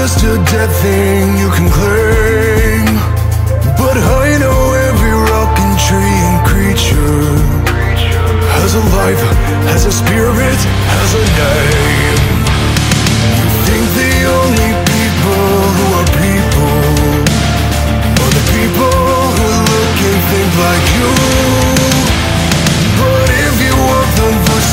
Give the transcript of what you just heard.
just a dead thing you can claim, but I know every rock and tree and creature has a life, has a spirit, has a name. You think the